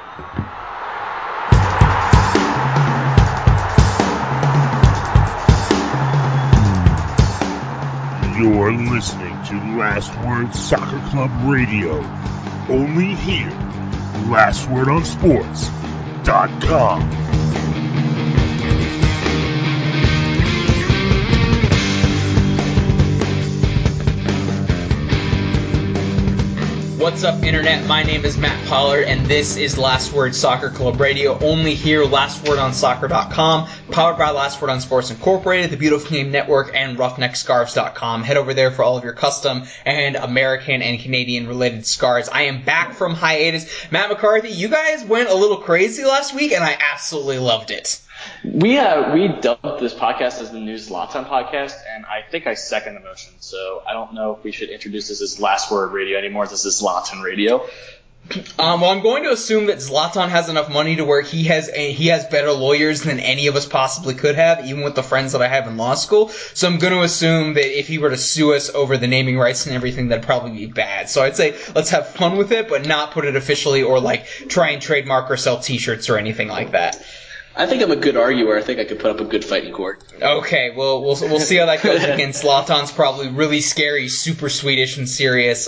You're listening to Last Word Soccer Club Radio. Only here. LastWordOnSports.com. What's up, Internet? My name is Matt Pollard, and this is Last Word Soccer Club Radio, only here, LastWordOnSoccer.com, powered by Last Word on Sports Incorporated, the Beautiful Game Network, and RoughneckScarves.com. Head over there for all of your custom and American and Canadian-related scarves. I am back from hiatus. Matt McCarthy, you guys went a little crazy last week, and I absolutely loved it. We dubbed this podcast as the New Zlatan podcast, and I think I second the motion. So I don't know if we should introduce this as Last Word Radio anymore. This is Zlatan Radio. Well, I'm going to assume that Zlatan has enough money to where he has better lawyers than any of us possibly could have, even with the friends that I have in law school. So I'm going to assume that if he were to sue us over the naming rights and everything, that'd probably be bad. So I'd say let's have fun with it, but not put it officially or like try and trademark or sell T-shirts or anything like that. I think I'm a good arguer. I think I could put up a good fight in court. Okay, well, we'll see how that goes against Zlatan's probably really scary, super Swedish and serious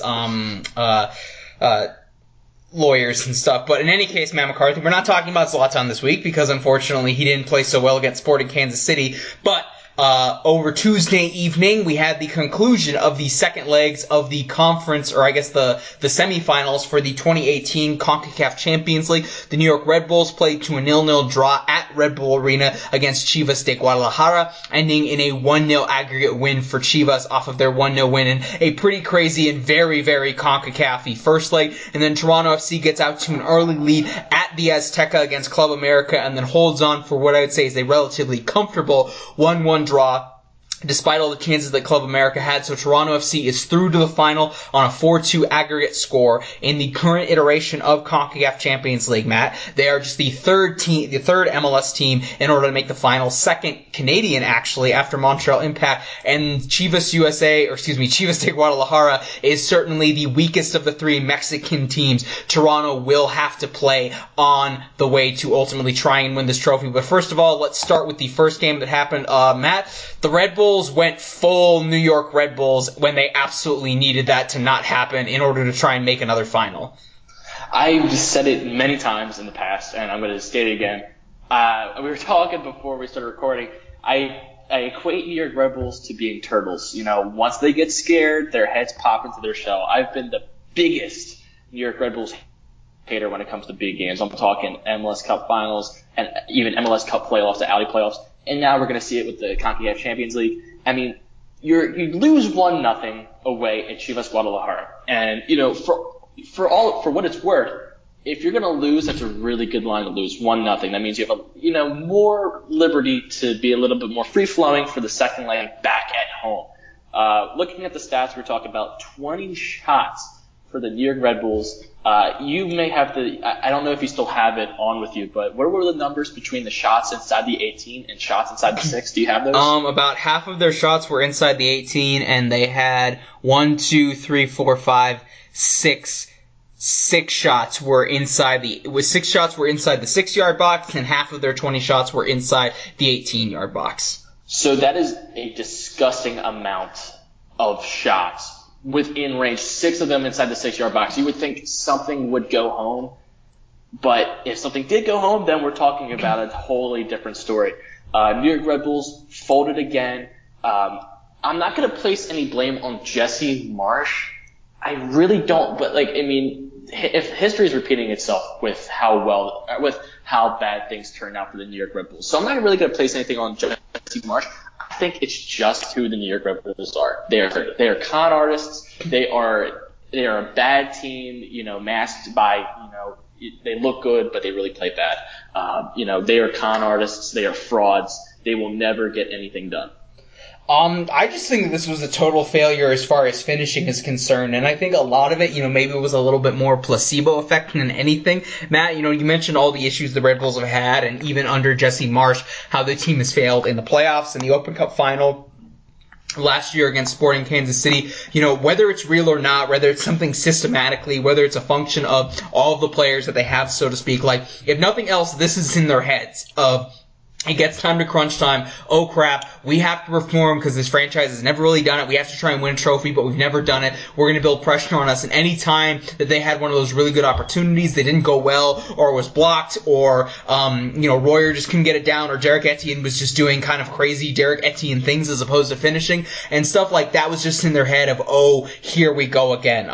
lawyers and stuff. But in any case, Matt McCarthy, we're not talking about Zlatan this week because unfortunately he didn't play so well against Sporting Kansas City. But over Tuesday evening, we had the conclusion of the second legs of the conference, or I guess the semifinals for the 2018 CONCACAF Champions League. The New York Red Bulls played to a 0-0 draw at Red Bull Arena against Chivas de Guadalajara, ending in a 1-0 aggregate win for Chivas off of their 1-0 win in a pretty crazy and very, very CONCACAF-y first leg. And then Toronto FC gets out to an early lead at the Azteca against Club America and then holds on for what I would say is a relatively comfortable 1-1 draw, despite all the chances that Club America had. So Toronto FC is through to the final on a 4-2 aggregate score in the current iteration of CONCACAF Champions League, Matt. They are just the third MLS team in order to make the final, second Canadian actually after Montreal Impact, and Chivas de Guadalajara is certainly the weakest of the three Mexican teams Toronto will have to play on the way to ultimately try and win this trophy. But first of all, let's start with the first game that happened. Matt, the Red Bulls went full New York Red Bulls when they absolutely needed that to not happen in order to try and make another final. I've said it many times in the past, and I'm going to state it again. We were talking before we started recording. I equate New York Red Bulls to being turtles. You know, once they get scared, their heads pop into their shell. I've been the biggest New York Red Bulls hater when it comes to big games. I'm talking MLS Cup finals and even MLS Cup playoffs, the Audi playoffs. And now we're going to see it with the CONCACAF Champions League. I mean, you lose 1-0 away at Chivas Guadalajara. And, you know, for what it's worth, if you're going to lose, that's a really good line to lose, 1-0. That means you have more liberty to be a little bit more free-flowing for the second leg back at home. Looking at the stats, we're talking about 20 shots for the New York Red Bulls. You may have I don't know if you still have it on with you, but what were the numbers between the shots inside the 18 and shots inside the 6? Do you have those? About half of their shots were inside the 18, and they had 6 shots were inside the 6-yard box, and half of their 20 shots were inside the 18-yard box. So that is a disgusting amount of shots within range, 6 of them inside the 6-yard box. You would think something would go home, but if something did go home, then we're talking about a totally different story. New York Red Bulls folded again. I'm not going to place any blame on Jesse Marsch. I really don't, but if history is repeating itself with how bad things turned out for the New York Red Bulls. So I'm not really going to place anything on Jesse Marsch. I think it's just who the New York Red Bulls are. They are con artists. They are a bad team, masked by, they look good, but they really play bad. They are con artists. They are frauds. They will never get anything done. I just think this was a total failure as far as finishing is concerned, and I think a lot of it, maybe it was a little bit more placebo effect than anything. Matt, you mentioned all the issues the Red Bulls have had, and even under Jesse Marsch, how the team has failed in the playoffs and the Open Cup final. last year against Sporting Kansas City, whether it's real or not, whether it's something systematically, whether it's a function of all of the players that they have, so to speak, like, if nothing else, this is in their heads of, it gets time to crunch time. Oh crap, we have to perform because this franchise has never really done it. We have to try and win a trophy, but we've never done it. We're going to build pressure on us. And any time that they had one of those really good opportunities, they didn't go well, or was blocked, or, Royer just couldn't get it down, or Derek Etienne was just doing kind of crazy Derek Etienne things as opposed to finishing, and stuff like that was just in their head of, oh, here we go again.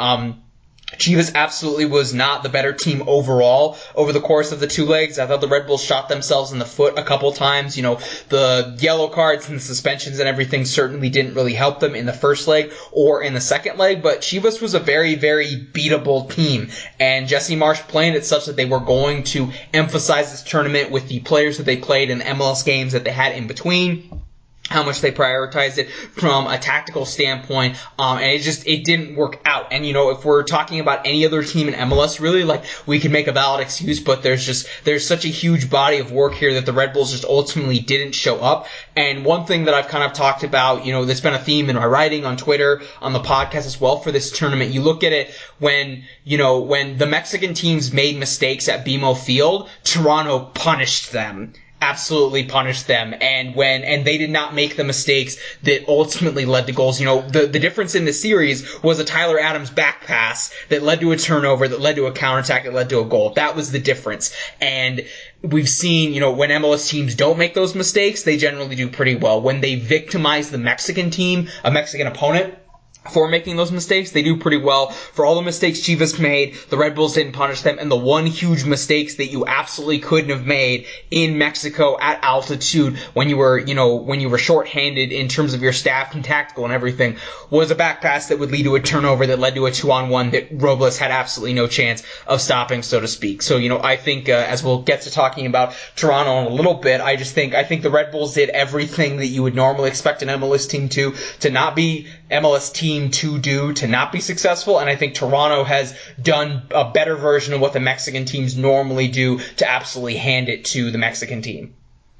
Chivas absolutely was not the better team overall over the course of the two legs. I thought the Red Bulls shot themselves in the foot a couple times. The yellow cards and the suspensions and everything certainly didn't really help them in the first leg or in the second leg, but Chivas was a very, very beatable team, and Jesse Marsch planned it such that they were going to emphasize this tournament with the players that they played in the MLS games that they had in between, how much they prioritized it from a tactical standpoint, and it didn't work out. And if we're talking about any other team in MLS, really, like, we can make a valid excuse, but there's such a huge body of work here that the Red Bulls just ultimately didn't show up. And one thing that I've kind of talked about, that's been a theme in my writing on Twitter, on the podcast as well for this tournament, you look at it when the Mexican teams made mistakes at BMO Field, Toronto punished them. Absolutely punished them, and they did not make the mistakes that ultimately led to goals. The difference in the series was a Tyler Adams back pass that led to a turnover, that led to a counterattack, that led to a goal. That was the difference. And we've seen, when MLS teams don't make those mistakes, they generally do pretty well. When they victimize the Mexican team, a Mexican opponent, for making those mistakes, they do pretty well. For all the mistakes Chivas made, the Red Bulls didn't punish them, and the one huge mistakes that you absolutely couldn't have made in Mexico at altitude when you were shorthanded in terms of your staff and tactical and everything was a back pass that would lead to a turnover that led to a 2-on-1 that Robles had absolutely no chance of stopping, so to speak. So, I think, as we'll get to talking about Toronto in a little bit, I think the Red Bulls did everything that you would normally expect an MLS team to not be MLS team to not be successful, and I think Toronto has done a better version of what the Mexican teams normally do to absolutely hand it to the Mexican team.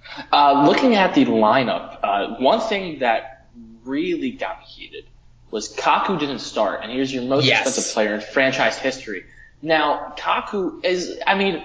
Looking at the lineup, one thing that really got me heated was Kaku didn't start, and he was your most expensive player in franchise history. Now, Kaku is,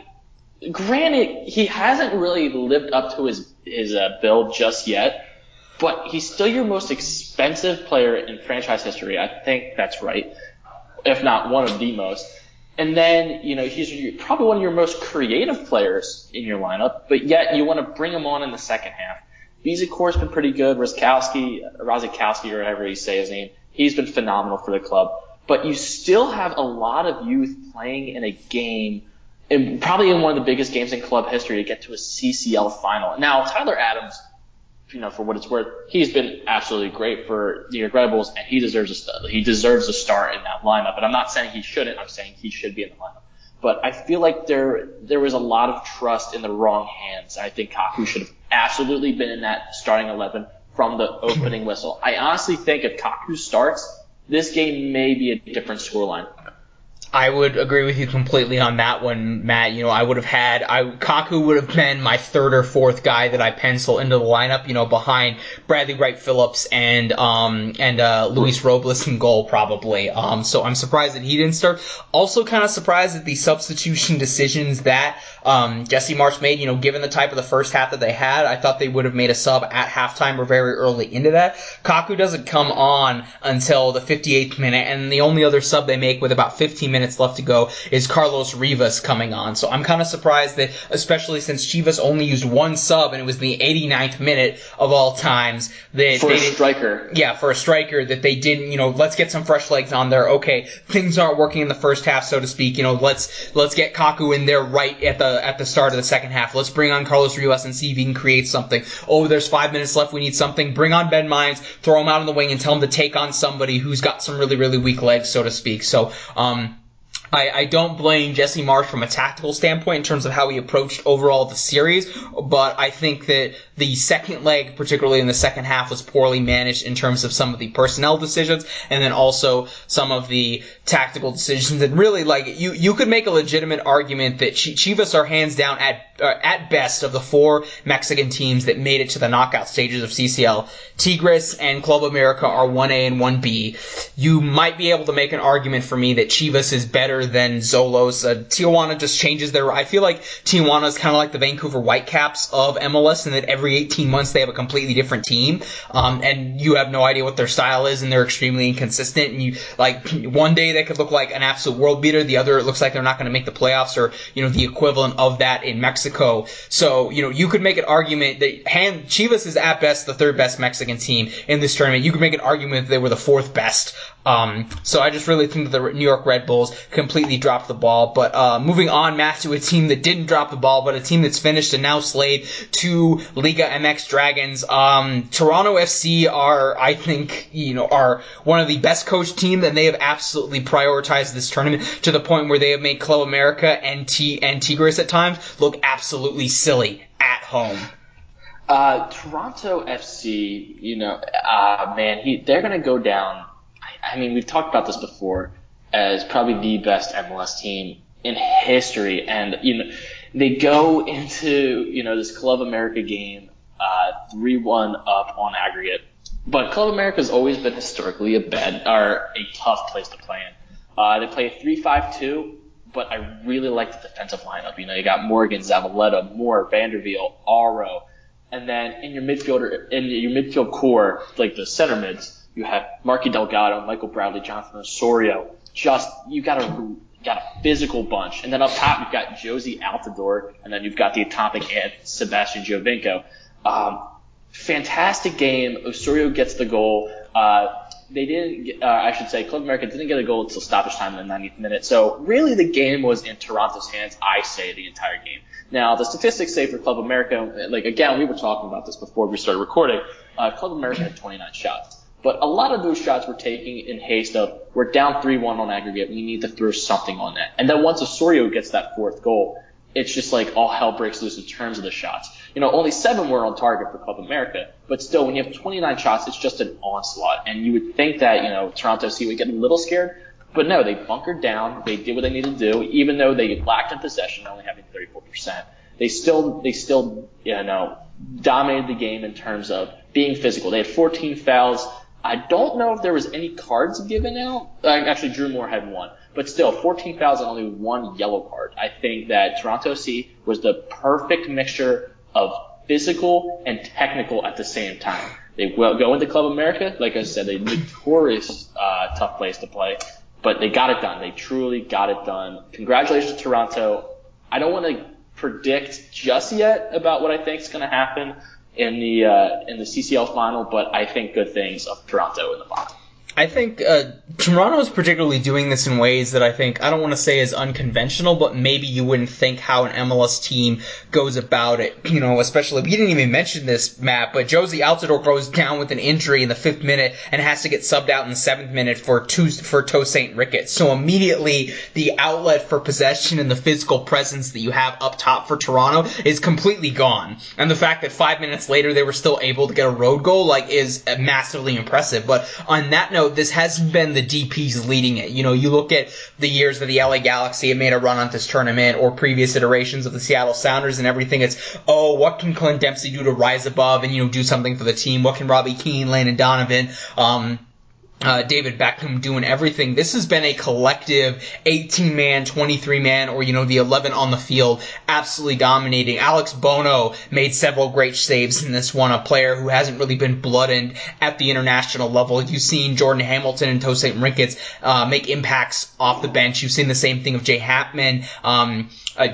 granted, he hasn't really lived up to his build just yet, but he's still your most expensive player in franchise history. I think that's right, if not one of the most. And then, he's probably one of your most creative players in your lineup, but yet you want to bring him on in the second half. Bezecour's been pretty good. Rostkowski, or however you say his name, he's been phenomenal for the club. But you still have a lot of youth playing in a game, and probably in one of the biggest games in club history, to get to a CCL final. Now, Tyler Adams, for what it's worth, he's been absolutely great for the Red Bulls, and he deserves a start in that lineup. And I'm not saying he shouldn't. I'm saying he should be in the lineup. But I feel like there was a lot of trust in the wrong hands. I think Kaku should have absolutely been in that starting 11 from the opening whistle. I honestly think if Kaku starts, this game may be a different scoreline. I would agree with you completely on that one, Matt. Kaku would have been my third or fourth guy that I pencil into the lineup, behind Bradley Wright Phillips and Luis Robles in goal, probably. So I'm surprised that he didn't start. Also kind of surprised at the substitution decisions that Jesse Marsch made, given the type of the first half that they had. I thought they would have made a sub at halftime or very early into that. Kaku doesn't come on until the 58th minute, and the only other sub they make with about 15 minutes left to go is Carlos Rivas coming on. So I'm kind of surprised that, especially since Chivas only used one sub and it was the 89th minute of all times, that for a striker. Yeah, for a striker, that they didn't, let's get some fresh legs on there. Okay, things aren't working in the first half, so to speak. Let's get Kaku in there right at the start of the second half. Let's bring on Carlos Rivas and see if he can create something. Oh, there's 5 minutes left. We need something. Bring on Ben Mines, throw him out on the wing, and tell him to take on somebody who's got some really, really weak legs, so to speak. So, I don't blame Jesse Marsch from a tactical standpoint in terms of how he approached overall the series, but I think that the second leg, particularly in the second half, was poorly managed in terms of some of the personnel decisions, and then also some of the tactical decisions. And really, like, you could make a legitimate argument that Chivas are hands down at best of the four Mexican teams that made it to the knockout stages of CCL. Tigres and Club America are 1A and 1B. You might be able to make an argument for me that Chivas is better than Xolos. Tijuana just changes I feel like Tijuana is kind of like the Vancouver Whitecaps of MLS, and that every 18 months they have a completely different team, and you have no idea what their style is, and they're extremely inconsistent. And you, like, one day they could look like an absolute world beater, the other it looks like they're not going to make the playoffs, or the equivalent of that in Mexico. So you could make an argument that Chivas is at best the third best Mexican team in this tournament. You could make an argument that they were the fourth best. So I just really think that the New York Red Bulls completely dropped the ball. But moving on, Matt, to a team that didn't drop the ball, but a team that's finished and now slayed to Liga MX Dragons. Toronto FC are, I think, are one of the best coached teams, and they have absolutely prioritized this tournament to the point where they have made Club America and Tigres at times look absolutely silly at home. Toronto FC, man, they're going to go down. I mean, we've talked about this before as probably the best MLS team in history, and they go into this Club America game 3-1 up on aggregate. But Club America has always been historically a tough place to play in. They play a 3-5-2, but I really like the defensive lineup. You got Morgan, Zavaleta, Moore, Vanderveer, Aro, and then in your midfield core, like the center mids, you have Marky Delgado, Michael Bradley, Jonathan Osorio. You got a physical bunch. And then up top, you've got Josie Altidore, and then you've got the atomic ant, Sebastian Giovinco. Fantastic game. Osorio gets the goal. Club America didn't get a goal until stoppage time in the 90th minute. So really the game was in Toronto's hands, I say, the entire game. Now, the statistics say for Club America, like, again, we were talking about this before we started recording, Club America had 29 shots. But a lot of those shots were taken in haste of, we're down 3-1 on aggregate, we need to throw something on that. And then once Osorio gets that fourth goal, it's just like all hell breaks loose in terms of the shots. Only 7 were on target for Club America, but still, when you have 29 shots, it's just an onslaught. And you would think that, Toronto FC would get a little scared, but no, they bunkered down, they did what they needed to do, even though they lacked in possession, only having 34%. They still, dominated the game in terms of being physical. They had 14 fouls. I don't know if there was any cards given out. Actually, Drew Moore had 1. But still, 14 fouls and only 1 yellow card. I think that Toronto FC was the perfect mixture of physical and technical at the same time. They go into Club America. Like I said, they notorious tough place to play. But they got it done. They truly got it done. Congratulations to Toronto. I don't want to predict just yet about what I think is going to happen in the CCL final, but I think good things of Toronto in the final. I think Toronto is particularly doing this in ways that I think, I don't want to say is unconventional, but maybe you wouldn't think how an MLS team goes about it. Especially, we didn't even mention this, Matt, but Josie Altidore goes down with an injury in the 5th minute and has to get subbed out in the 7th minute for Tosaint Ricketts. So immediately, the outlet for possession and the physical presence that you have up top for Toronto is completely gone. And the fact that 5 minutes later they were still able to get a road goal, is massively impressive. But on that note, this hasn't been the DPs leading it. You look at the years that the LA Galaxy have made a run on this tournament, or previous iterations of the Seattle Sounders and everything. It's, what can Clint Dempsey do to rise above and, do something for the team? What can Robbie Keane, Landon Donovan, David Beckham doing everything? This has been a collective 18-man, 23-man, or, the 11 on the field, absolutely dominating. Alex Bono made several great saves in this one, a player who hasn't really been blooded at the international level. You've seen Jordan Hamilton and Tosaint Ricketts make impacts off the bench. You've seen the same thing of Jay Chapman, and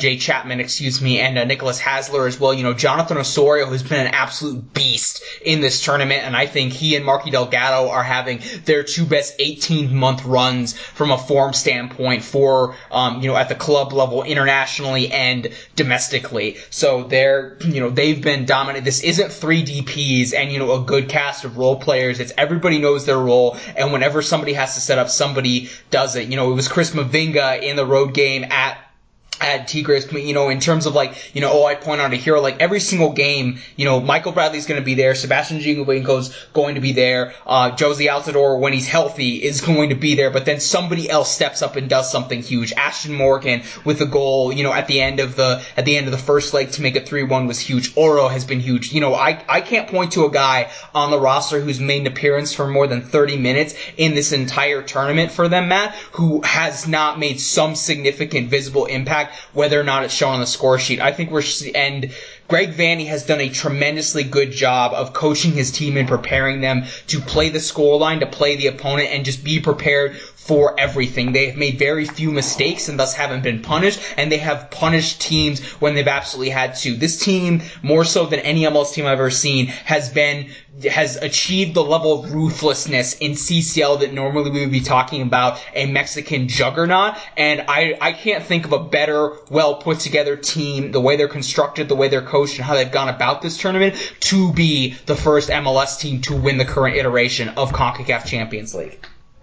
Nicholas Hasler as well. Jonathan Osorio has been an absolute beast in this tournament, and I think he and Marky Delgado are having their 2 best 18-month runs from a form standpoint for, at the club level, internationally and domestically. So they've been dominant. This isn't 3 DPs and, a good cast of role players. It's everybody knows their role, and whenever somebody has to set up, somebody does it. It was Chris Mavinga in the road game at at Tigres, in terms of I'd point out a hero, every single game, Michael Bradley's going to be there, Sebastian Giovinco's going to be there, Josie Altidore, when he's healthy, is going to be there, but then somebody else steps up and does something huge. Ashton Morgan with a goal, at the end of the first leg to make it 3-1 was huge. Oro has been huge. I can't point to a guy on the roster who's made an appearance for more than 30 minutes in this entire tournament for them, Matt, who has not made some significant visible impact, whether or not it's shown on the score sheet. I think and Greg Vanney has done a tremendously good job of coaching his team and preparing them to play the scoreline, to play the opponent, and just be prepared for everything. They have made very few mistakes and thus haven't been punished, and they have punished teams when they've absolutely had to. This team, more so than any MLS team I've ever seen, has achieved the level of ruthlessness in CCL that normally we would be talking about a Mexican juggernaut, and I can't think of a better, well put together team, the way they're constructed, the way they're coached, and how they've gone about this tournament, to be the first MLS team to win the current iteration of CONCACAF Champions League.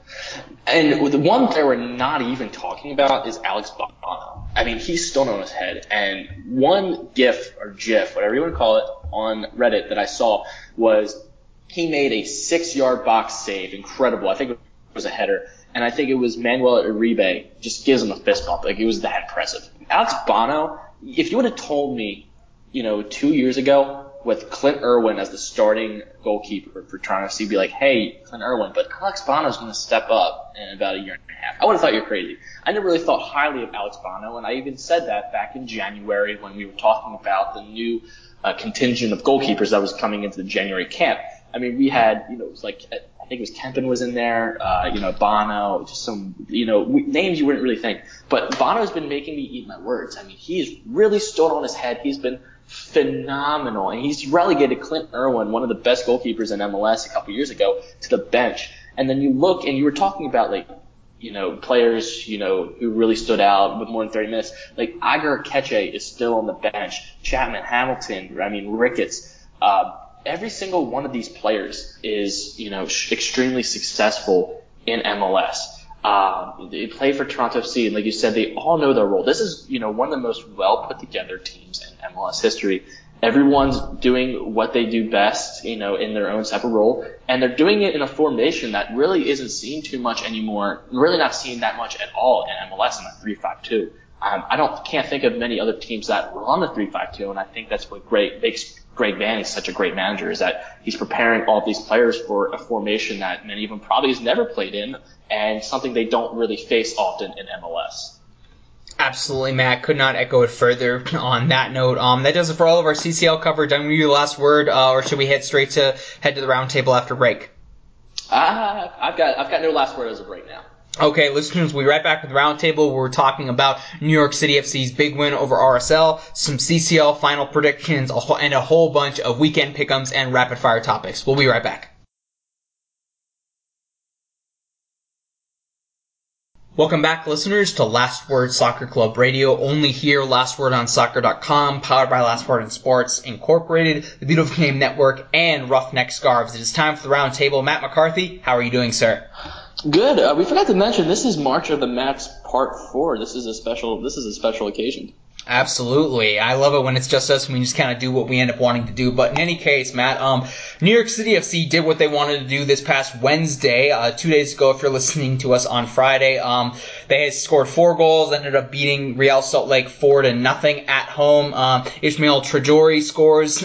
And the one player we're not even talking about is Alex Bono. I mean, he's still on his head. And one GIF, whatever you want to call it, on Reddit that I saw was he made a 6-yard box save. Incredible. I think it was a header. And I think it was Manuel Uribe just gives him a fist bump. It was that impressive. Alex Bono, if you would have told me, 2 years ago, with Clint Irwin as the starting goalkeeper for Toronto FC, be like, hey, Clint Irwin, but Alex Bono's going to step up in about a year and a half. I would have thought you're crazy. I never really thought highly of Alex Bono, and I even said that back in January when we were talking about the new contingent of goalkeepers that was coming into the January camp. I mean, we had, it was I think it was Kempen was in there, Bono, just some, names you wouldn't really think. But Bono's been making me eat my words. I mean, he's really stood on his head. He's been phenomenal, and he's relegated Clint Irwin, one of the best goalkeepers in MLS a couple years ago, to the bench. And then you look, and you were talking about players, who really stood out with more than 30 minutes. Like Agar Keche is still on the bench. Chapman, Hamilton, Ricketts. Every single one of these players is, extremely successful in MLS. They play for Toronto FC, and like you said, they all know their role. This is, one of the most well put together teams in MLS history. Everyone's doing what they do best, in their own separate role, and they're doing it in a formation that really isn't seen too much anymore. Really not seen that much at all in MLS in the 3-5-2. I can't think of many other teams that run the 3-5-2, and I think that's what makes Greg Vanney such a great manager, is that he's preparing all these players for a formation that many of them probably has never played in, and something they don't really face often in MLS. Absolutely, Matt. Could not echo it further on that note. That does it for all of our CCL coverage. I'm going to give you the last word, or should we head to the roundtable after break? I've got no last word as of right now. Okay, listeners, we'll be right back with the roundtable. We're talking about New York City FC's big win over RSL, some CCL final predictions, and a whole bunch of weekend pick'ems and rapid fire topics. We'll be right back. Welcome back, listeners, to Last Word Soccer Club Radio, only here, lastwordonsoccer.com, powered by Last Word in Sports Incorporated, the Beautiful Game Network, and Roughneck Scarves. It is time for the roundtable. Matt McCarthy, how are you doing, sir? Good. We forgot to mention this is March of the Mats Part 4. This is a special occasion. Absolutely. I love it when it's just us and we just kind of do what we end up wanting to do. But in any case, Matt, New York City FC did what they wanted to do this past Wednesday, 2 days ago if you're listening to us on Friday. They had scored 4 goals, ended up beating Real Salt Lake 4-0 at home. Ismael Traore scores.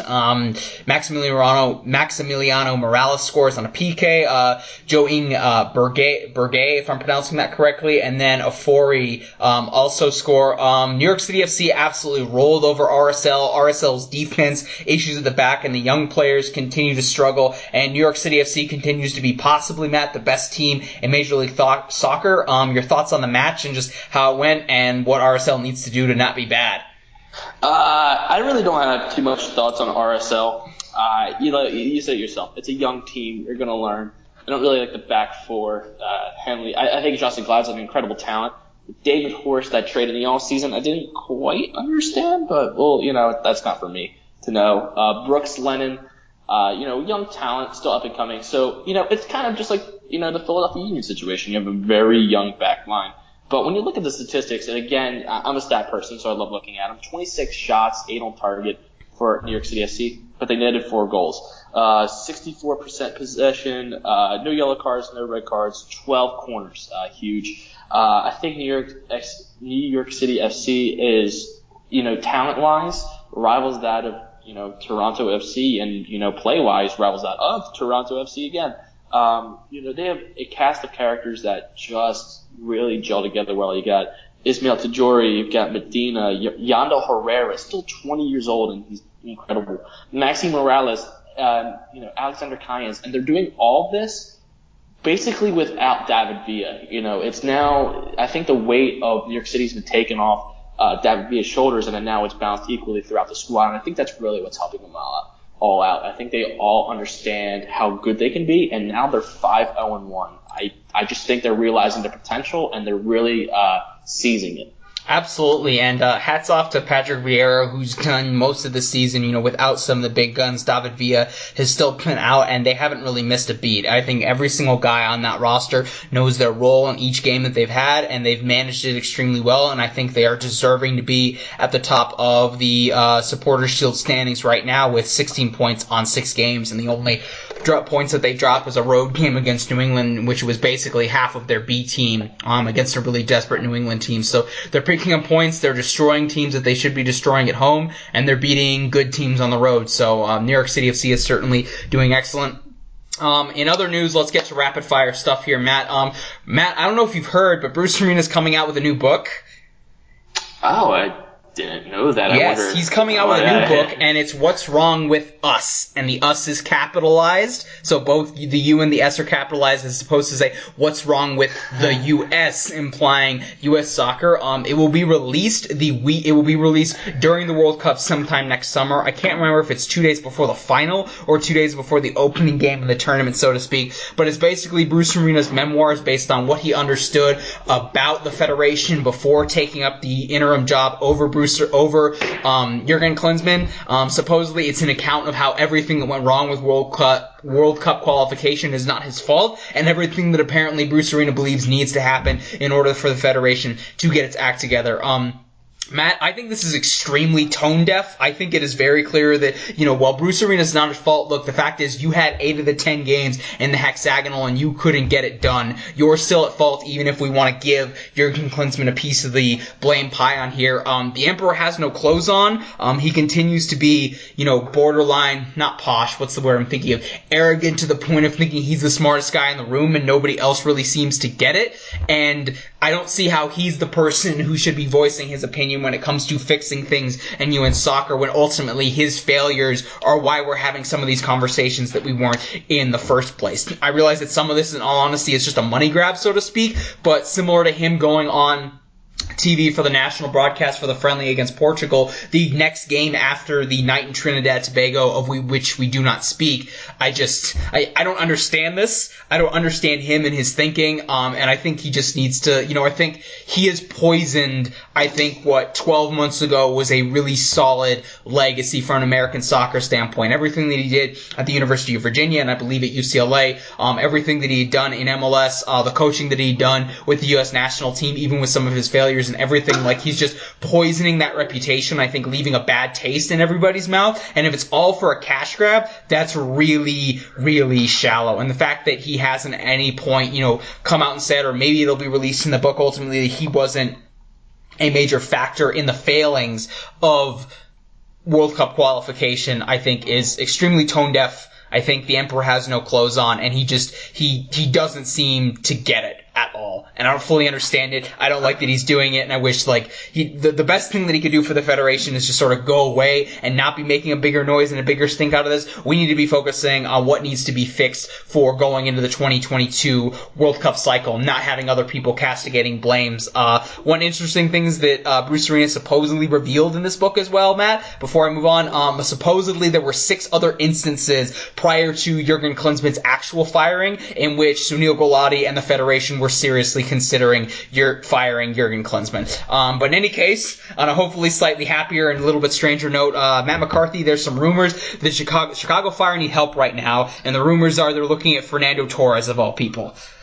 Maximiliano Morales scores on a PK. Joing Berge, if I'm pronouncing that correctly. And then Ofori also score. New York City FC absolutely rolled over RSL. RSL's defense, issues at the back, and the young players continue to struggle. And New York City FC continues to be possibly, Matt, the best team in Major League Soccer. Your thoughts on the match and just how it went and what RSL needs to do to not be bad? I really don't have too much thoughts on RSL. You said it yourself. It's a young team. You're going to learn. I don't really like the back four. Henley. I think Justin Glad's an incredible talent. David Horst, that trade in the offseason, I didn't quite understand, but, that's not for me to know. Brooks Lennon, young talent, still up and coming. So, it's kind of just like, the Philadelphia Union situation. You have a very young back line. But when you look at the statistics, and again, I'm a stat person, so I love looking at them. 26 shots, 8 on target for New York City FC, but they netted 4 goals. 64% possession, no yellow cards, no red cards, 12 corners, huge. I think New York City FC is, talent-wise, rivals that of, Toronto FC, and, play-wise, rivals that of Toronto FC again. They have a cast of characters that just really gel together well. You got Ismail Tajori, you've got Medina, Yandel Herrera, still 20 years old, and he's incredible. Maxi Morales, Alexander Cayens, and they're doing all this basically without David Villa. It's now, I think the weight of New York City's been taken off David Villa's shoulders, and then now it's balanced equally throughout the squad, and I think that's really what's helping them all out. I think they all understand how good they can be, and now they're 5-0-1. I just think they're realizing their potential, and they're really seizing it. Absolutely, and hats off to Patrick Vieira, who's done most of the season, without some of the big guns. David Villa has still been out, and they haven't really missed a beat. I think every single guy on that roster knows their role in each game that they've had, and they've managed it extremely well, and I think they are deserving to be at the top of the Supporters' Shield standings right now with 16 points on 6 games, and the only points that they dropped was a road game against New England, which was basically half of their B team against a really desperate New England team. So they're picking up points, they're destroying teams that they should be destroying at home, and they're beating good teams on the road. So New York City FC is certainly doing excellent. In other news, let's get to rapid fire stuff here, Matt. Matt, I don't know if you've heard, but Bruce Arena's coming out with a new book. Oh, I didn't know that. Yes, he's coming out with a new book, and it's What's Wrong with Us, and the Us is capitalized, so both the U and the S are capitalized as opposed to say What's Wrong with the U.S., implying U.S. soccer. It will be released during the World Cup sometime next summer. I can't remember if it's 2 days before the final or 2 days before the opening game of the tournament, so to speak, but it's basically Bruce Arena's memoirs based on what he understood about the Federation before taking up the interim job over Jurgen Klinsmann. Supposedly it's an account of how everything that went wrong with World Cup qualification is not his fault, and everything that apparently Bruce Arena believes needs to happen in order for the Federation to get its act together. Matt, I think this is extremely tone deaf. I think it is very clear that, while Bruce Arena's not at fault, look, the fact is you had 8 of the 10 games in the hexagonal and you couldn't get it done. You're still at fault, even if we want to give Jurgen Klinsmann a piece of the blame pie on here. The Emperor has no clothes on. He continues to be, borderline, not posh, what's the word I'm thinking of, arrogant to the point of thinking he's the smartest guy in the room and nobody else really seems to get it. And I don't see how he's the person who should be voicing his opinion when it comes to fixing things in UN soccer, when ultimately his failures are why we're having some of these conversations that we weren't in the first place. I realize that some of this, in all honesty, is just a money grab, so to speak, but similar to him going on TV for the national broadcast for the friendly against Portugal, the next game after the night in Trinidad and Tobago, of which we do not speak. I don't understand this. I don't understand him and his thinking, and I think he just needs to, I think he has poisoned, what 12 months ago was a really solid legacy from an American soccer standpoint. Everything that he did at the University of Virginia, and I believe at UCLA, everything that he had done in MLS, the coaching that he had done with the U.S. national team, even with some of his failures and everything, like he's just poisoning that reputation, I think leaving a bad taste in everybody's mouth, and if it's all for a cash grab, that's really, really shallow. And the fact that he hasn't at any point, come out and said, or maybe it'll be released in the book ultimately, that he wasn't a major factor in the failings of World Cup qualification, I think is extremely tone deaf. I think the Emperor has no clothes on, and he doesn't seem to get it at all. And I don't fully understand it. I don't like that he's doing it, and I wish, the best thing that he could do for the Federation is just sort of go away and not be making a bigger noise and a bigger stink out of this. We need to be focusing on what needs to be fixed for going into the 2022 World Cup cycle, not having other people castigating blames. One interesting thing is that Bruce Arena supposedly revealed in this book as well, Matt, before I move on, supposedly there were 6 other instances prior to Jurgen Klinsmann's actual firing in which Sunil Gulati and the Federation were seriously considering firing Jurgen Klinsmann. But in any case, on a hopefully slightly happier and a little bit stranger note, Matt McCarthy, there's some rumors that Chicago Fire need help right now, and the rumors are they're looking at Fernando Torres of all people.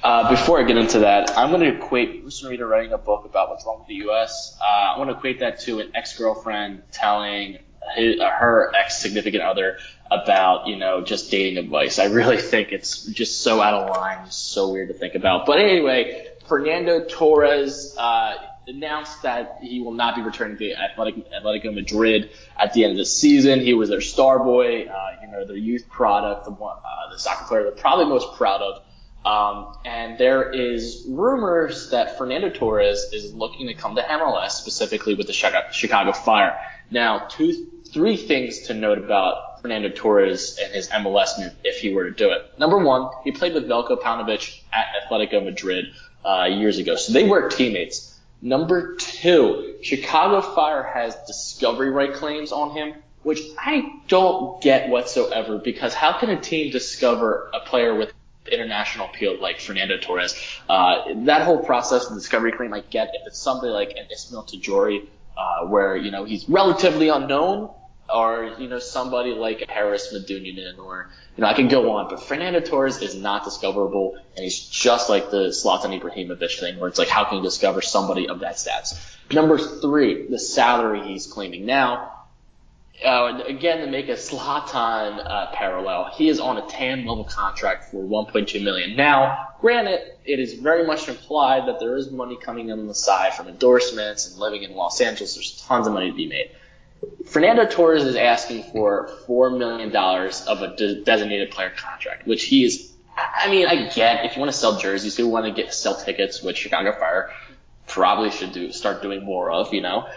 Before I get into that, I'm going to equate Bruce Arena writing a book about what's wrong with the U.S. I'm going to equate that to an ex-girlfriend telling her ex-significant other about, just dating advice. I really think it's just so out of line, just so weird to think about. But anyway, Fernando Torres announced that he will not be returning to Atletico Madrid at the end of the season. He was their star boy, their youth product, the soccer player they're probably most proud of. And there is rumors that Fernando Torres is looking to come to MLS, specifically with the Chicago Fire. Now, three things to note about Fernando Torres and his MLS move if he were to do it. Number one, he played with Veljko Paunovic at Atletico Madrid years ago, so they were teammates. Number two, Chicago Fire has discovery right claims on him, which I don't get whatsoever, because how can a team discover a player with international appeal like Fernando Torres? That whole process of discovery claim, I get if it's somebody like an Ismail Tajori, where, he's relatively unknown, or, somebody like Harris Medunjanin, or, I can go on, but Fernando Torres is not discoverable, and he's just like the Zlatan Ibrahimovic thing, where it's like, how can you discover somebody of that status? Number three, the salary he's claiming now. Again, to make a Zlatan parallel, he is on a TAM level contract for $1.2 million. Now, granted, it is very much implied that there is money coming in on the side from endorsements and living in Los Angeles. There's tons of money to be made. Fernando Torres is asking for $4 million of a designated player contract, which he is. I get if you want to sell jerseys, you want to sell tickets, which Chicago Fire probably should start doing more of,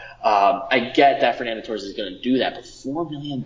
I get that Fernando Torres is going to do that, but $4 million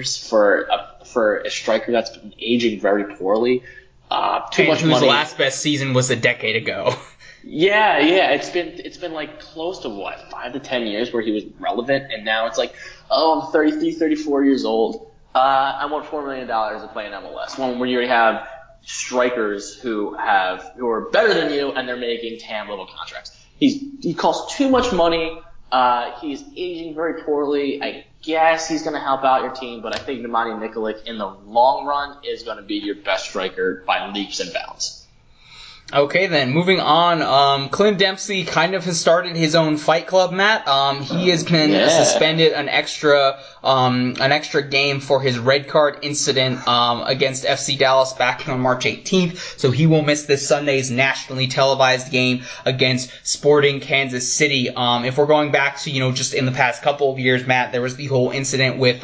for a striker that's been aging very poorly, too much money. Whose last best season was a decade ago. Yeah, it's been like close to 5 to 10 years where he was relevant, and now it's like, I'm 33, 34 years old. I want $4 million to play in MLS. One where you have strikers who are better than you, and they're making TAM level contracts. He costs too much money. He's aging very poorly. I guess he's going to help out your team, but I think Nemanja Nikolic in the long run is going to be your best striker by leaps and bounds. Okay, then moving on. Clint Dempsey kind of has started his own fight club, Matt. He has been suspended an extra game for his red card incident against FC Dallas back on March 18th. So he will miss this Sunday's nationally televised game against Sporting Kansas City. If we're going back to just in the past couple of years, Matt, there was the whole incident with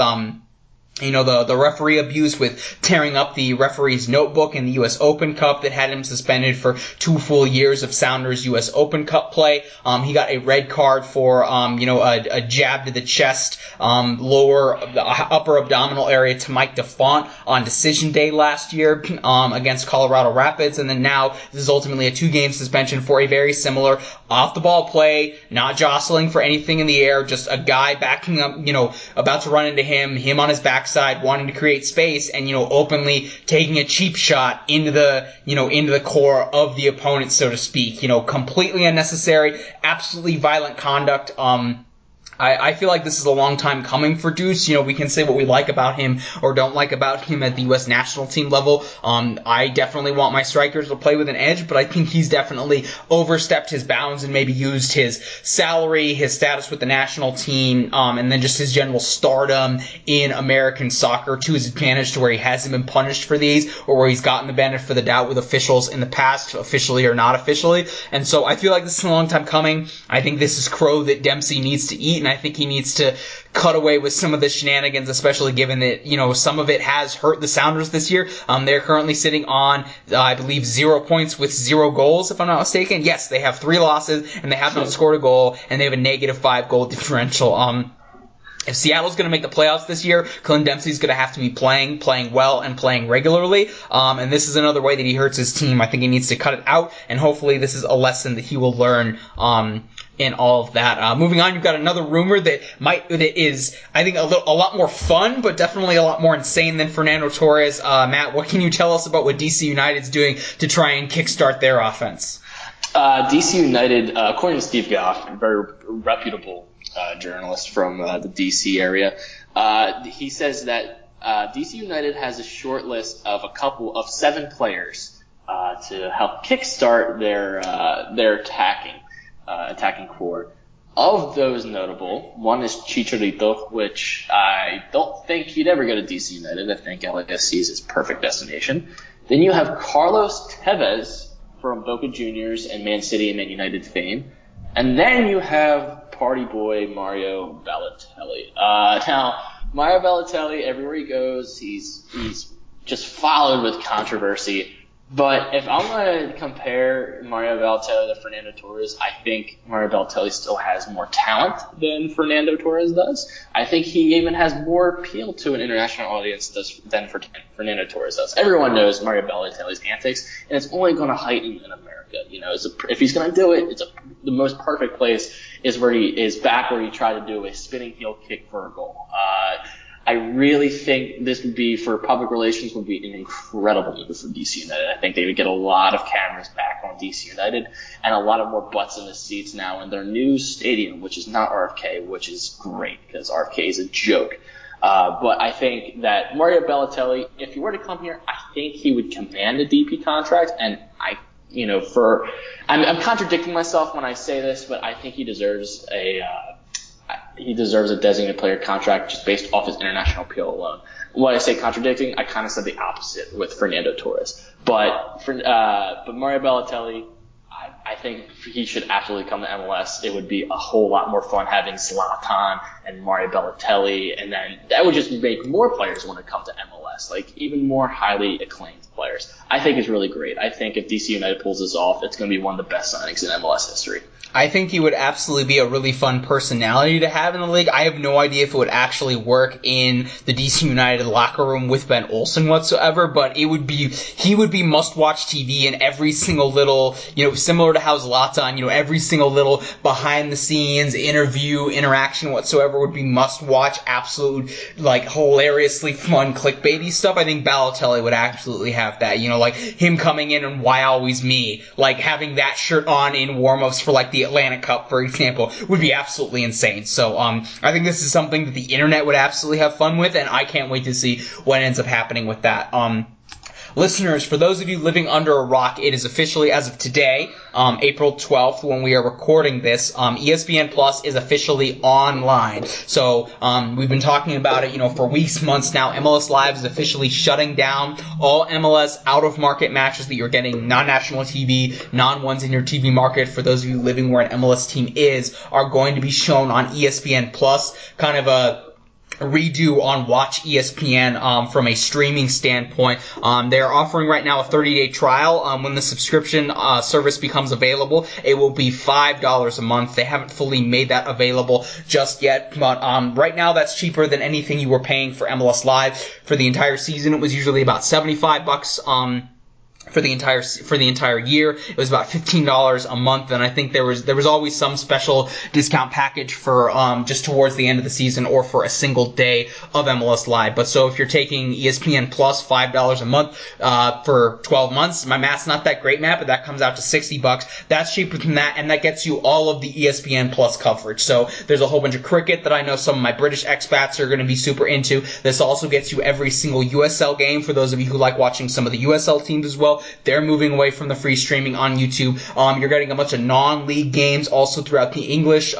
the referee abuse with tearing up the referee's notebook in the U.S. Open Cup that had him suspended for 2 full years of Sounders U.S. Open Cup play. He got a red card for, a jab to the chest, upper abdominal area to Mike DeFont on decision day last year, against Colorado Rapids. And then now this is ultimately a 2-game suspension for a very similar off the ball play, not jostling for anything in the air, just a guy backing up, about to run into him on his backside, wanting to create space, and openly taking a cheap shot into the core of the opponent, so to speak. Completely unnecessary, absolutely violent conduct. I feel like this is a long time coming for Deuce. We can say what we like about him or don't like about him at the U.S. national team level. I definitely want my strikers to play with an edge, but I think he's definitely overstepped his bounds and maybe used his salary, his status with the national team, and then just his general stardom in American soccer to his advantage, to where he hasn't been punished for these, or where he's gotten the benefit of the doubt with officials in the past, officially or not officially. And so I feel like this is a long time coming. I think this is crow that Dempsey needs to eat, and I think he needs to cut away with some of the shenanigans, especially given that, some of it has hurt the Sounders this year. They're currently sitting on, I believe, 0 points with 0 goals, if I'm not mistaken. Yes, they have 3 losses, and they have not scored a goal, and they have a -5 goal differential. If Seattle's going to make the playoffs this year, Clint Dempsey's going to have to be playing well, and playing regularly. And this is another way that he hurts his team. I think he needs to cut it out, and hopefully this is a lesson that he will learn, in all of that. Moving on, you've got another rumor that is, I think, a lot more fun, but definitely a lot more insane than Fernando Torres. Matt, what can you tell us about what DC United's doing to try and kickstart their offense? DC United, according to Steve Goff, a very reputable journalist from the DC area, he says that DC United has a short list of 7 players to help kickstart their attacking core. Of those notable, one is Chicharito, which I don't think he'd ever go to DC United. I think LAFC is his perfect destination. Then you have Carlos Tevez from Boca Juniors and Man City and Man United fame. And then you have party boy Mario Balotelli. Now, Mario Balotelli, everywhere he goes, he's just followed with controversy. But if I'm going to compare Mario Balotelli to Fernando Torres, I think Mario Balotelli still has more talent than Fernando Torres does. I think he even has more appeal to an international audience than Fernando Torres does. Everyone knows Mario Balotelli's antics, and it's only going to heighten in America. If he's going to do it, the most perfect place is where he is back where he tried to do a spinning heel kick for a goal. I really think this would be, for public relations, would be an incredible move for DC United. I think they would get a lot of cameras back on DC United and a lot of more butts in the seats now in their new stadium, which is not RFK, which is great because RFK is a joke. But I think that Mario Balotelli, if he were to come here, I think he would command a DP contract, and I'm contradicting myself when I say this, but I think he deserves a designated player contract just based off his international appeal alone. When I say contradicting, I kind of said the opposite with Fernando Torres. But Mario Balotelli, I think he should absolutely come to MLS. It would be a whole lot more fun having Zlatan and Mario Balotelli, and then that would just make more players want to come to MLS, like even more highly acclaimed players. I think it's really great. I think if DC United pulls this off, it's going to be one of the best signings in MLS history. I think he would absolutely be a really fun personality to have in the league. I have no idea if it would actually work in the DC United locker room with Ben Olsen whatsoever, but he would be must-watch TV in every single little, similar to how Zlatan, every single little behind-the-scenes interview, interaction whatsoever would be must-watch, absolute, hilariously fun clickbaity stuff. I think Balotelli would absolutely have that, like him coming in and why always me, having that shirt on in warm-ups for the Atlantic Cup, for example, would be absolutely insane. So I think this is something that the internet would absolutely have fun with, and I can't wait to see what ends up happening with that. Listeners, for those of you living under a rock, it is officially, as of today, April 12th, when we are recording this, ESPN Plus is officially online. So we've been talking about it, for weeks, months now. MLS Live is officially shutting down all MLS out-of-market matches that you're getting, non-national TV, non-ones in your TV market. For those of you living where an MLS team is, are going to be shown on ESPN Plus, kind of a redo on Watch ESPN from a streaming standpoint. They're offering right now a 30-day trial. When the subscription service becomes available, it will be $5 a month. They haven't fully made that available just yet, but right now that's cheaper than anything you were paying for MLS Live. For the entire season, it was usually about $75 for the entire year. It was about $15 a month, and I think there was always some special discount package for just towards the end of the season or for a single day of MLS Live. But so if you're taking ESPN Plus, $5 a month for 12 months, my math's not that great, Matt, but that comes out to $60. That's cheaper than that, and that gets you all of the ESPN Plus coverage. So there's a whole bunch of cricket that I know some of my British expats are going to be super into. This also gets you every single USL game for those of you who like watching some of the USL teams as well. They're moving away from the free streaming on YouTube. You're getting a bunch of non-league games also throughout the English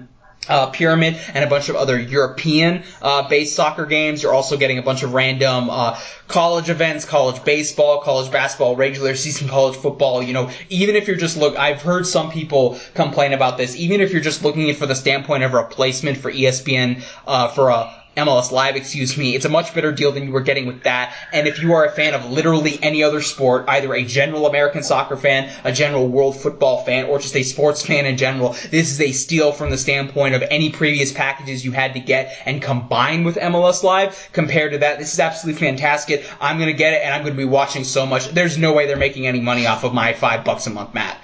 pyramid and a bunch of other European-based soccer games. You're also getting a bunch of random college events, college baseball, college basketball, regular season college football. Even if you're just I've heard some people complain about this. Even if you're just looking for the standpoint of a replacement for ESPN, for a MLS Live, it's a much better deal than you were getting with that. And if you are a fan of literally any other sport, either a general American soccer fan, a general world football fan, or just a sports fan in general, this is a steal from the standpoint of any previous packages you had to get and combine with MLS Live. Compared to that, this is absolutely fantastic. I'm going to get it, and I'm going to be watching so much. There's no way they're making any money off of my $5 a month, Matt.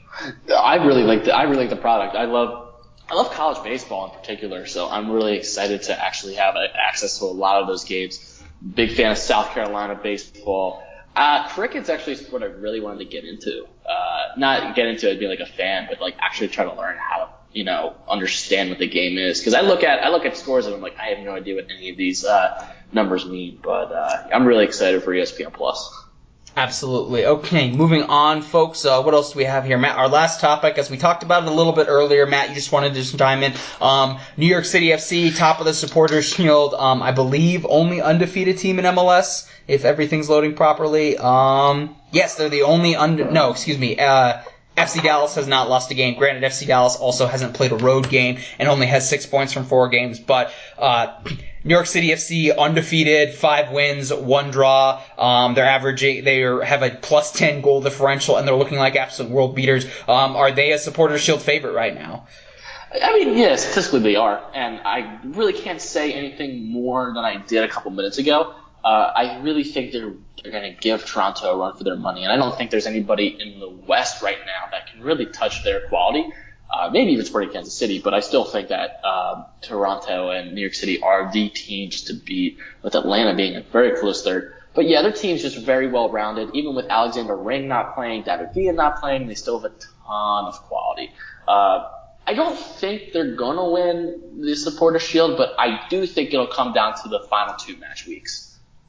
I really like the product. I love college baseball in particular, so I'm really excited to actually have access to a lot of those games. Big fan of South Carolina baseball. Cricket's actually a sport I really wanted to get into. Not get into it, be like a fan, but actually try to learn how to, understand what the game is. Because I look at scores and I'm like, I have no idea what any of these numbers mean. But I'm really excited for ESPN Plus. Absolutely. Okay, moving on, folks. What else do we have here, Matt? Our last topic, as we talked about it a little bit earlier, Matt, you just wanted to chime in. New York City FC, top of the Supporters Shield. I believe only undefeated team in MLS, if everything's loading properly. Yes, they're the only FC Dallas has not lost a game. Granted, FC Dallas also hasn't played a road game and only has 6 points from 4 games, but New York City FC undefeated, 5 wins, 1 draw. They have a plus 10 goal differential, and they're looking like absolute world beaters. Are they a Supporters Shield favorite right now? I mean, yeah, statistically they are, and I really can't say anything more than I did a couple minutes ago. I really think they're going to give Toronto a run for their money, and I don't think there's anybody in the West right now that can really touch their quality. Maybe even Sporting Kansas City, but I still think that Toronto and New York City are the teams to beat, with Atlanta being a very close third. But yeah, their team's just very well rounded. Even with Alexander Ring not playing, David Villa not playing, they still have a ton of quality. I don't think they're gonna win the Supporters Shield, but I do think it'll come down to the final 2 match weeks.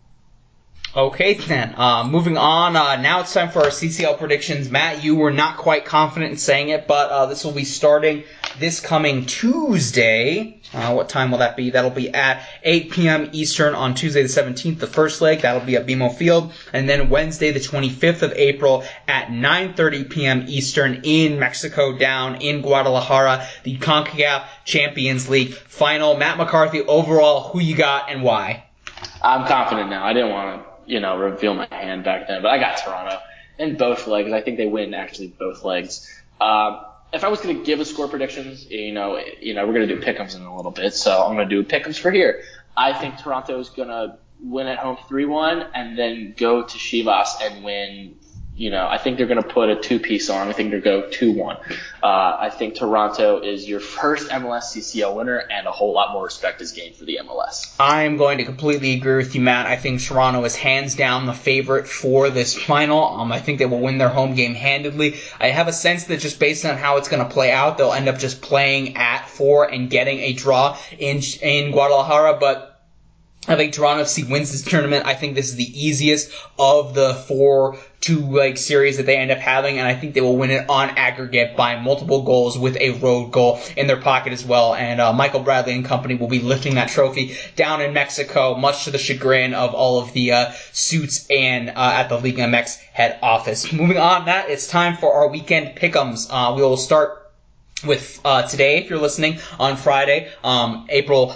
Okay, then. Moving on. Now it's time for our CCL predictions. Matt, you were not quite confident in saying it, but this will be starting this coming Tuesday. What time will that be? That'll be at 8 p.m. Eastern on Tuesday the 17th, the first leg. That'll be at BMO Field. And then Wednesday the 25th of April at 9:30 p.m. Eastern in Mexico, down in Guadalajara, the CONCACAF Champions League final. Matt McCarthy, overall, who you got and why? I'm confident now. I didn't want to reveal my hand back then, but I got Toronto in both legs. I think they win actually both legs. If I was going to give a score predictions, we're going to do pick'ems in a little bit, so I'm going to do pick'ems for here. I think Toronto is going to win at home 3-1 and then go to Chivas and win. I think they're going to put a 2-piece on. I think they're going to go 2-1. I think Toronto is your first MLS CCL winner, and a whole lot more respect is gained for the MLS. I'm going to completely agree with you, Matt. I think Toronto is hands down the favorite for this final. I think they will win their home game handedly. I have a sense that just based on how it's going to play out, they'll end up just playing at 4 and getting a draw in Guadalajara, but I think Toronto FC wins this tournament. I think this is the easiest of the 4 2-leg series that they end up having, and I think they will win it on aggregate by multiple goals with a road goal in their pocket as well. And Michael Bradley and company will be lifting that trophy down in Mexico, much to the chagrin of all of the suits and at the Liga MX head office. Moving on, Matt, it's time for our weekend pick'ems. We will start with today, if you're listening, on Friday, April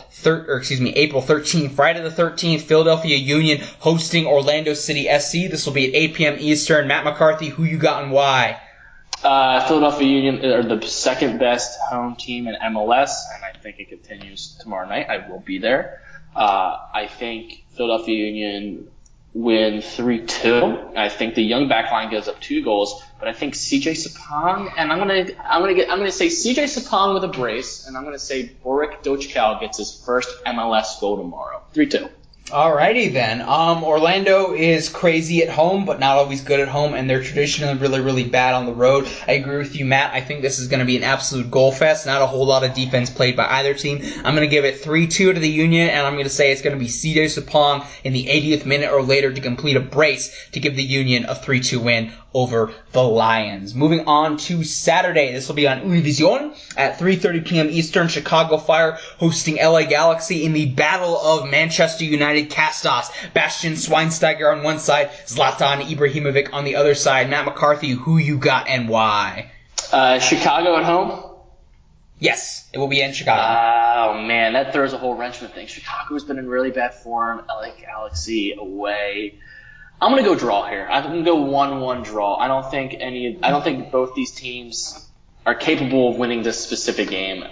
13th, Friday the 13th, Philadelphia Union hosting Orlando City SC. This will be at 8 p.m. Eastern. Matt McCarthy, who you got and why? Philadelphia Union are the second best home team in MLS, and I think it continues tomorrow night. I will be there. I think Philadelphia Union win 3-2. I think the young backline gives up 2 goals, but I think CJ Sapong, and I'm gonna say CJ Sapong with a brace, and I'm gonna say Boric Dochcal gets his first MLS goal tomorrow. 3-2. Alrighty then. Orlando is crazy at home, but not always good at home, and they're traditionally really, really bad on the road. I agree with you, Matt. I think this is going to be an absolute goal fest. Not a whole lot of defense played by either team. I'm going to give it 3-2 to the Union, and I'm going to say it's going to be CJ Sapong in the 80th minute or later to complete a brace to give the Union a 3-2 win over the Lions. Moving on to Saturday. This will be on Univision at 3:30 p.m. Eastern. Chicago Fire hosting LA Galaxy in the Battle of Manchester United Cast-Offs. Bastian Schweinsteiger on one side, Zlatan Ibrahimovic on the other side. Matt McCarthy, who you got and why? Chicago at home? Yes, it will be in Chicago. Oh, man, that throws a whole wrench in the thing. Chicago's been in really bad form. LA Galaxy away. I'm going to go draw here. I'm going to go 1-1 draw. I don't think both these teams are capable of winning this specific game.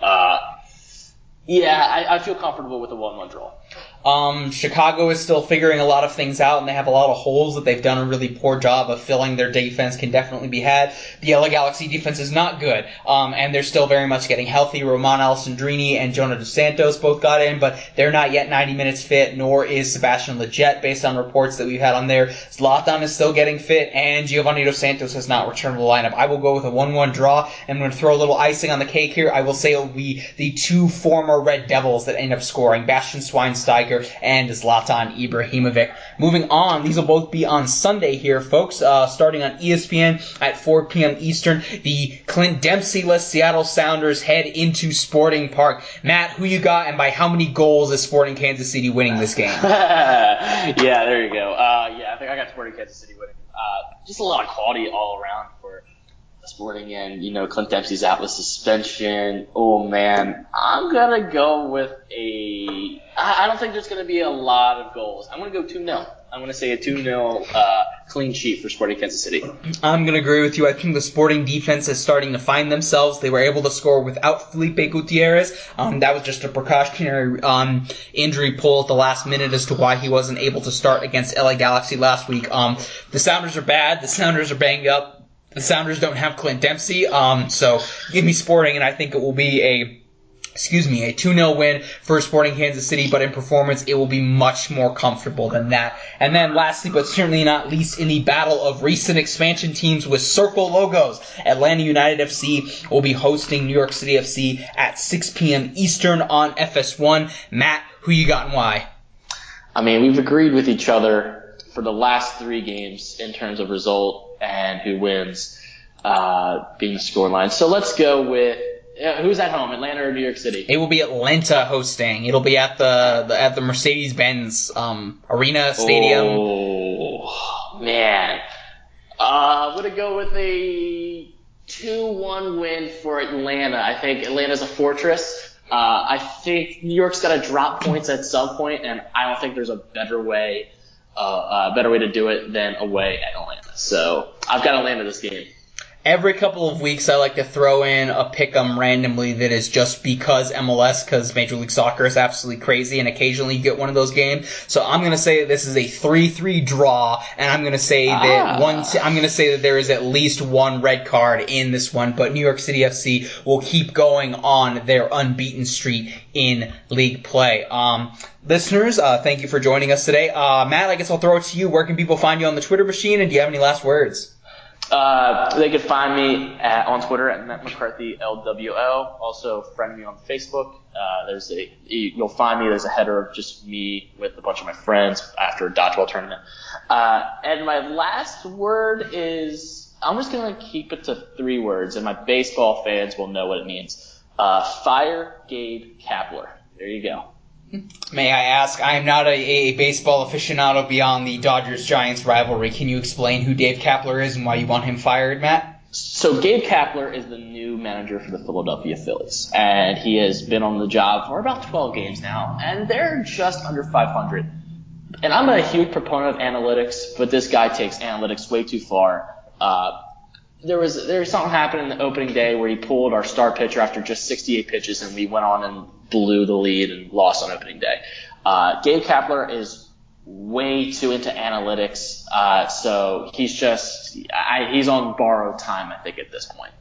I feel comfortable with a 1-1 draw. Chicago is still figuring a lot of things out, and they have a lot of holes that they've done a really poor job of filling. Their defense can definitely be had. The LA Galaxy defense is not good, and they're still very much getting healthy. Roman Alessandrini and Jonah Dos Santos both got in, but they're not yet 90 minutes fit, nor is Sebastian Lletget, based on reports that we've had on there. Zlatan is still getting fit, and Giovanni Dos Santos has not returned to the lineup. I will go with a 1-1 draw, and I'm going to throw a little icing on the cake here. I will say it will be the 2 former Red Devils that end up scoring. Bastian Schweinsteiger striker, and Zlatan Ibrahimovic. Moving on, these will both be on Sunday here, folks, starting on ESPN at 4 p.m. Eastern. The Clint Dempsey-less Seattle Sounders head into Sporting Park. Matt, who you got, and by how many goals is Sporting Kansas City winning this game? Yeah, there you go. I think I got Sporting Kansas City winning. Just a lot of quality all around for Sporting, and Clint Dempsey's out with suspension. Oh man, I'm gonna go with I don't think there's gonna be a lot of goals. I'm gonna go 2-0. I'm gonna say a 2-0 clean sheet for Sporting Kansas City. I'm gonna agree with you. I think the Sporting defense is starting to find themselves. They were able to score without Felipe Gutierrez. That was just a precautionary injury pull at the last minute as to why he wasn't able to start against LA Galaxy last week. The Sounders are bad. The Sounders are banged up. The Sounders don't have Clint Dempsey, so give me Sporting, and I think it will be a 2-0 win for Sporting Kansas City, but in performance it will be much more comfortable than that. And then lastly, but certainly not least, in the battle of recent expansion teams with circle logos, Atlanta United FC will be hosting New York City FC at 6 p.m. Eastern on FS1. Matt, who you got and why? I mean, we've agreed with each other for the last 3 games in terms of result and who wins being the scoreline. So let's go with who's at home, Atlanta or New York City? It will be Atlanta hosting. It'll be at the Mercedes-Benz Arena Stadium. Oh man, I'm gonna go with a 2-1 win for Atlanta. I think Atlanta's a fortress. I think New York's got to drop points at some point, and I don't think there's a better way to do it than away at Atlanta. So I've got Atlanta this game. Every couple of weeks, I like to throw in a pick'em randomly that is just because MLS, because Major League Soccer is absolutely crazy, and occasionally you get one of those games. So I'm going to say that this is a 3-3 draw, and I'm going to say that there is at least one red card in this one. But New York City FC will keep going on their unbeaten streak in league play. Listeners, thank you for joining us today. Matt, I guess I'll throw it to you. Where can people find you on the Twitter machine, and do you have any last words? They can find me on Twitter at Matt McCarthy LWO. Also, friend me on Facebook. You'll find me. There's a header of just me with a bunch of my friends after a dodgeball tournament. And my last word is, I'm just gonna keep it to 3 words, and my baseball fans will know what it means. Fire Gabe Kapler. There you go. May I ask, I am not a baseball aficionado beyond the Dodgers-Giants rivalry. Can you explain who Dave Kapler is and why you want him fired, Matt? So Gabe Kapler is the new manager for the Philadelphia Phillies, and he has been on the job for about 12 games now, and they're just under 500. And I'm a huge proponent of analytics, but this guy takes analytics way too far. There was something happened in the opening day where he pulled our star pitcher after just 68 pitches, and we went on and blew the lead and lost on opening day. Gabe Kapler is way too into analytics, so he's on borrowed time, I think, at this point.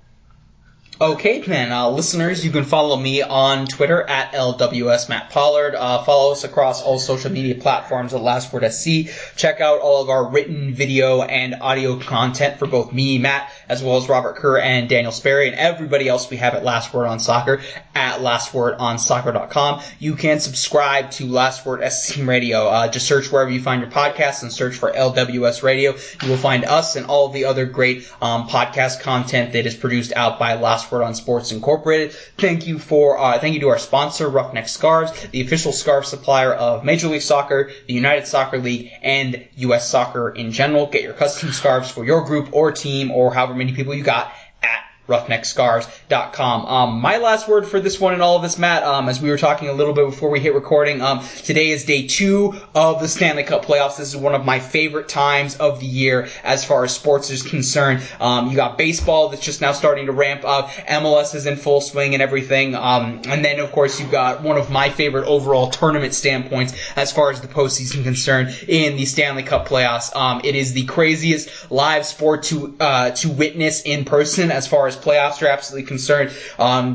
Okay, then, listeners, you can follow me on Twitter at LWS Matt Pollard. Follow us across all social media platforms at Last Word SC. Check out all of our written video and audio content for both me, Matt, as well as Robert Kerr and Daniel Sperry, and everybody else we have at Last Word on Soccer at lastwordonsoccer.com. You can subscribe to Last Word SC Radio. Just search wherever you find your podcasts and search for LWS Radio. You will find us and all of the other great podcast content that is produced out by Last Word on Sports Incorporated. Thank you to our sponsor, Roughneck Scarves, the official scarf supplier of Major League Soccer, the United Soccer League, and U.S. Soccer in general. Get your custom scarves for your group or team or however many people you got at roughneckscarves.com. My last word for this one and all of this, Matt, as we were talking a little bit before we hit recording, today is day 2 of the Stanley Cup playoffs. This is one of my favorite times of the year as far as sports is concerned. You got baseball that's just now starting to ramp up. MLS is in full swing and everything. And then, of course, you've got one of my favorite overall tournament standpoints as far as the postseason concerned in the Stanley Cup playoffs. It is the craziest live sport to witness in person as far as playoffs are absolutely concerned.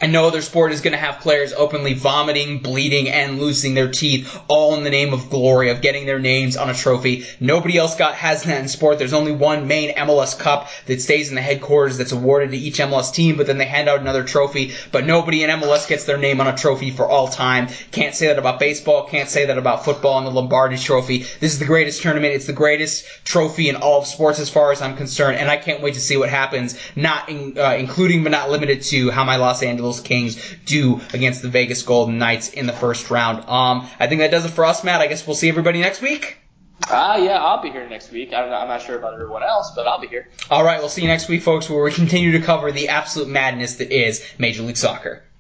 And no other sport is going to have players openly vomiting, bleeding, and losing their teeth, all in the name of glory, of getting their names on a trophy. Nobody else has that in sport. There's only one main MLS Cup that stays in the headquarters that's awarded to each MLS team, but then they hand out another trophy. But nobody in MLS gets their name on a trophy for all time. Can't say that about baseball. Can't say that about football and the Lombardi Trophy. This is the greatest tournament. It's the greatest trophy in all of sports as far as I'm concerned, and I can't wait to see what happens, including but not limited to how my Los Angeles Kings do against the Vegas Golden Knights in the first round. I think that does it for us, Matt. I guess we'll see everybody next week. Yeah, I'll be here next week. I'm not sure about everyone else, but I'll be here. All right, we'll see you next week, folks, where we continue to cover the absolute madness that is Major League Soccer.